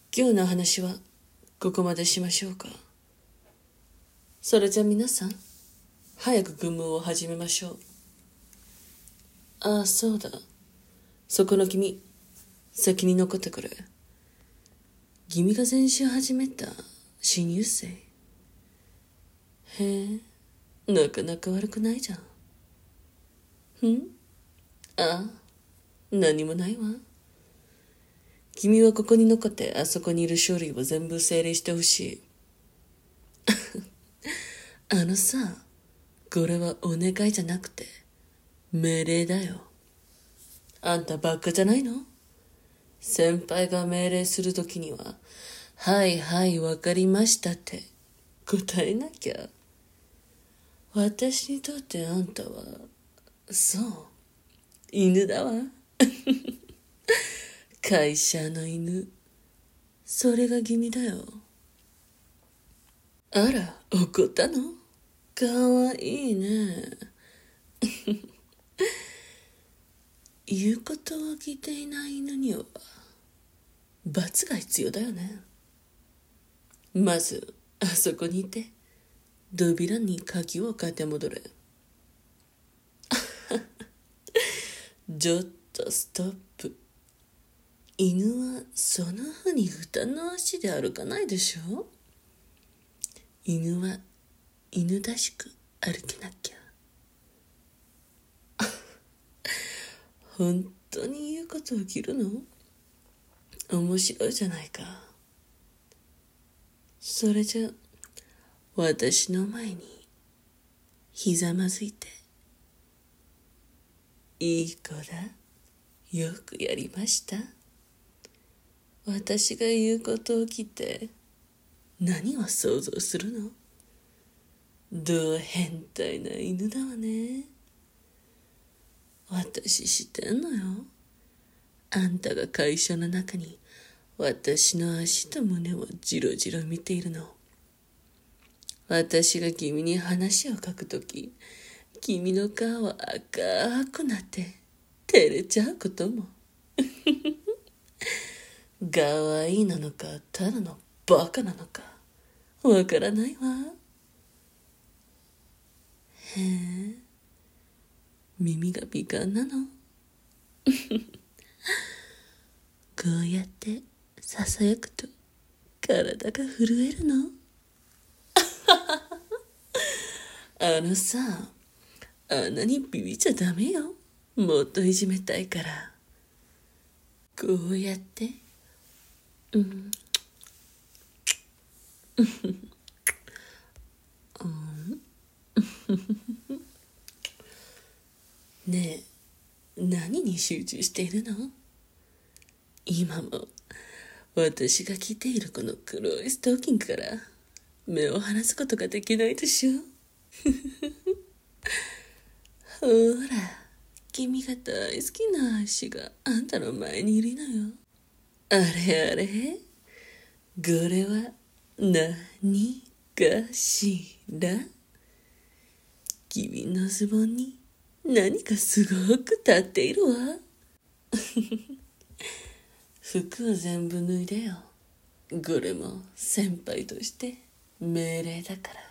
今日の話はここまでしましょうか。それじゃ皆さん、早く軍務を始めましょう。ああ、そうだ。そこの君、先に残ってくれ。君が前週始めた新入生。へえ、なかなか悪くないじゃん。ああ、何もないわ。君はここに残ってあそこにいる書類を全部整理してほしい。あのさ、これはお願いじゃなくて命令だよ。あんたバカじゃないの？先輩が命令するときには、はいはい、わかりましたって答えなきゃ。私にとってあんたは、そう、犬だわ。会社の犬。それが君だよ。あら、怒ったの？かわいいね。言うことを聞いていない犬には罰が必要だよね。まずあそこにいて扉に鍵をかけて戻れ。ちょっとストップ。犬はそのふうに二の足で歩かないでしょ。犬は犬らしく歩けなきゃ。本当に言うことを切るの？面白いじゃないか。それじゃ私の前にひざまずいて。いい子だ。よくやりました。私が言うことを聞いて何を想像するの？どう変態な犬だわね。私知ってんのよ。あんたが会社の中に私の足と胸をじろじろ見ているの。私が君に話を書くとき、君の顔は赤くなって照れちゃうことも。かわいいなのかただのバカなのかわからないわ。へえ、耳が敏感なの。こうやってささやくと体が震えるの。あのさ、あんなにビビっちゃダメよ。もっといじめたいから。こうやってねえ、何に集中しているの？今も私が着ているこの黒いストッキングから目を離すことができないでしょ。ほら、君が大好きな足があんたの前にいるのよ。あれあれ、これは何かしら？君のズボンに何かすごく立っているわ。服を全部脱いでよ。これも先輩として命令だから。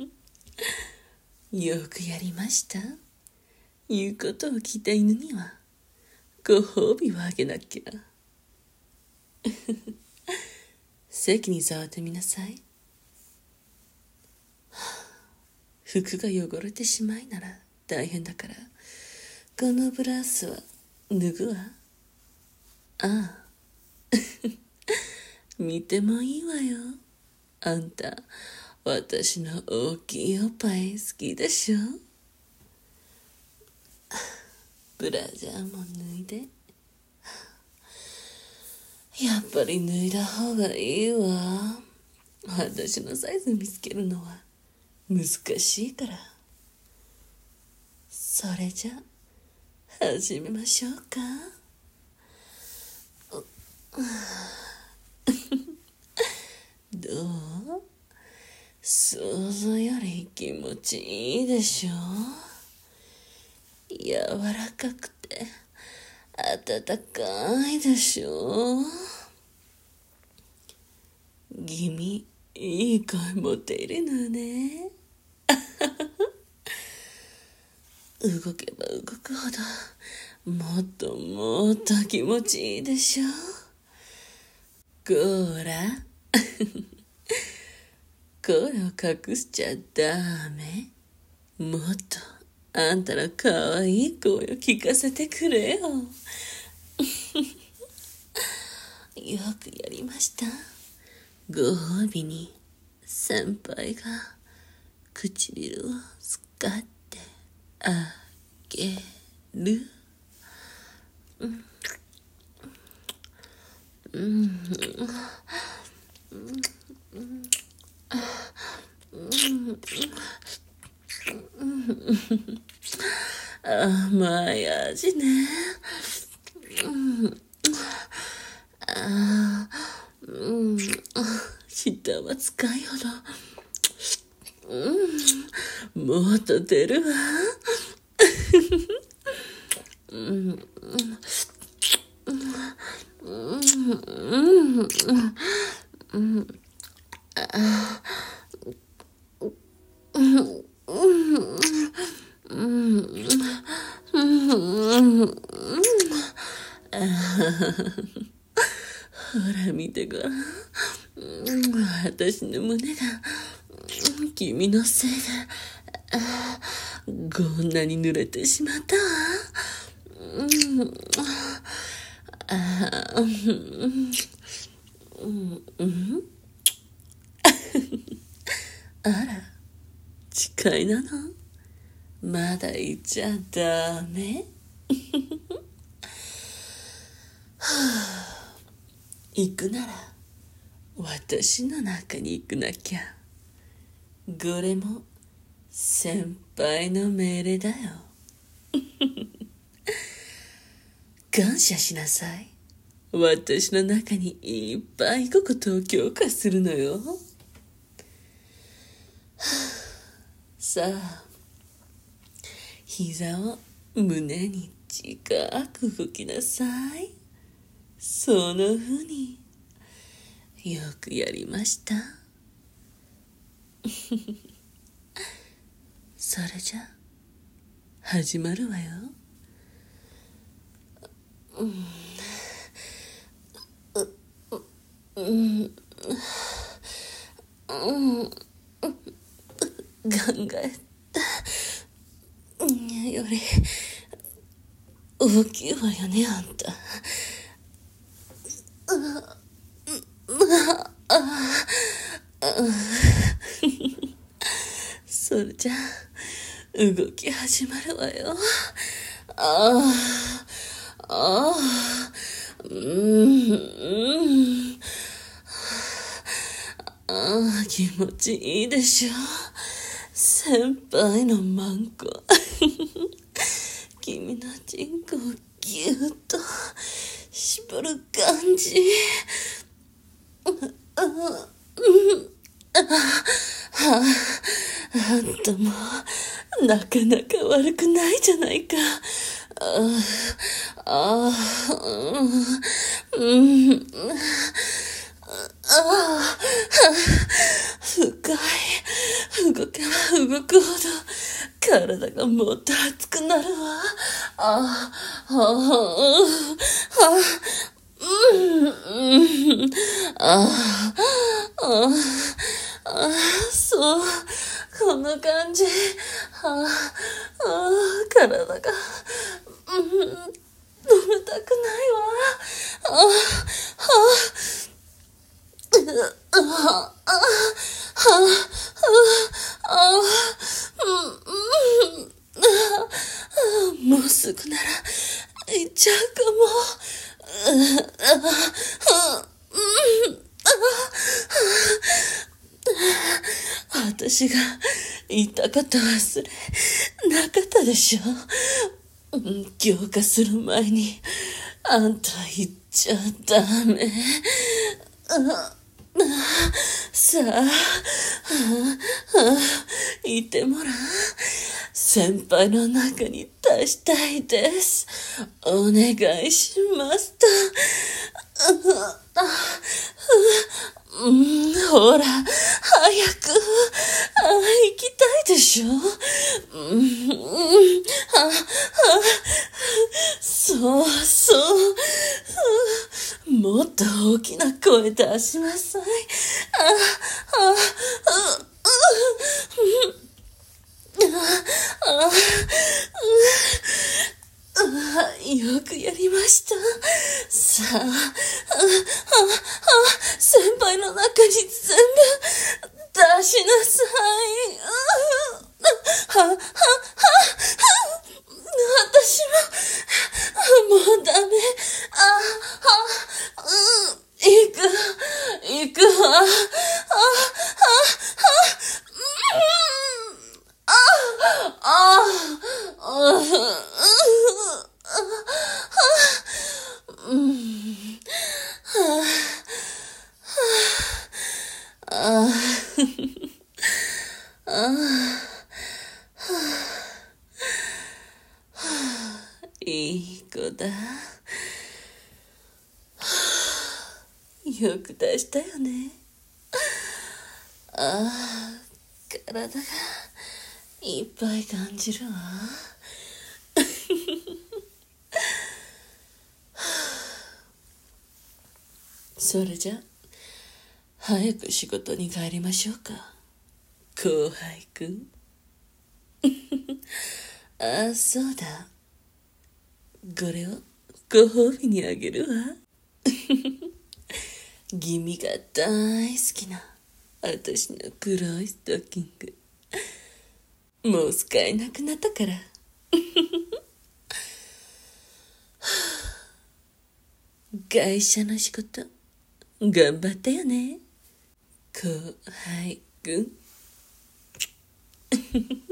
よくやりました。言うことを聞いた犬にはご褒美をあげなきゃ。席に触ってみなさい。服が汚れてしまいなら大変だから、このブラウスは脱ぐわ。ああ。見てもいいわよ。あんた、私の大きいおっぱい好きでしょ？ブラジャーも脱いで。やっぱり脱いだ方がいいわ。私のサイズ見つけるのは難しいから。それじゃ始めましょうか。どう？想像より気持ちいいでしょ？柔らかくて温かいでしょ？ 君、いい声持っているのね。動けば動くほど、もっともっと気持ちいいでしょ。こら、声を隠しちゃダメ。もっとあんたのかわいい声を聞かせてくれよ。よくやりました。ご褒美に先輩が唇を使ってあげる。甘い味ね。舌は使いほど、もっと出るわ。ほら見てごらん。私の胸が君のせいでこんなに濡れてしまったわ。あら、誓いなの？まだ言っちゃダメ？行くなら私の中に行くなきゃ。これも先輩の命令だよ。感謝しなさい。私の中にいっぱいいくことを強化するのよ。さあ、膝を胸に近く吹きなさい。そのふうによくやりました。それじゃ始まるわよ。考えたより大きいわよね、あんた。それじゃ動き始まるわよ。気持ちいいでしょ。先輩のマンコ。君のチンコをぎゅっと絞る感じ。あんたもなかなか悪くないじゃないか。深い。動けば動くほど体がもっと熱くなるわ。そう、こんな感じ。体が、飲めたくないわ。もうすぐなら行っちゃうかも。私が言ったこと忘れなかったでしょ。強化する前にあんた言っちゃダメ。さあ、言ってもらう。先輩の中に出したいです。お願いしますと。 ほら、早く、行きたいでしょ。そうそう、もっと大きな声出しなさい。よくやりました。さあ、先輩の中に全部出しなさい。私もうダメ。行くわ。いい子だ。よく出したよね。体がいっぱい感じるわ。それじゃ早く仕事に帰りましょうか、後輩くん。そうだ、これをご褒美にあげるわ。君が大好きな私の黒いストッキング、もう使えなくなったから。会社の仕事頑張ったよね、後輩くん。